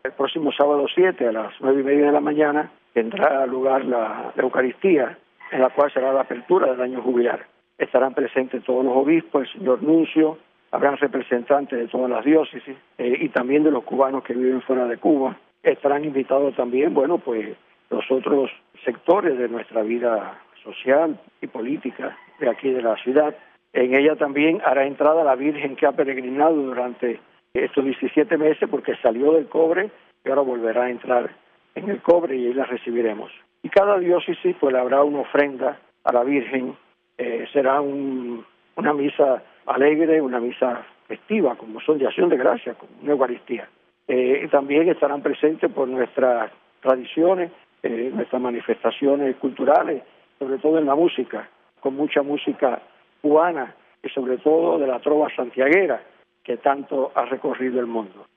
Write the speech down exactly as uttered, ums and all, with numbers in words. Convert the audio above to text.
El próximo sábado siete a las nueve y media de la mañana tendrá lugar la, la Eucaristía, en la cual será la apertura del año jubilar. Estarán presentes todos los obispos, el señor nuncio, habrán representantes de todas las diócesis eh, y también de los cubanos que viven fuera de Cuba. Estarán invitados también, bueno, pues los otros sectores de nuestra vida social y política de aquí de la ciudad. En ella también hará entrada la Virgen que ha peregrinado durante estos diecisiete meses porque salió del cobre y ahora volverá a entrar en el cobre y ahí la recibiremos. Y cada diócesis pues le habrá una ofrenda a la Virgen, eh, será un, una misa alegre, una misa festiva, como son de acción de gracias, como una Eucaristía. Eh, y también estarán presentes por nuestras tradiciones, eh, nuestras manifestaciones culturales, sobre todo en la música, con mucha música cubana y sobre todo de la trova santiaguera que tanto ha recorrido el mundo.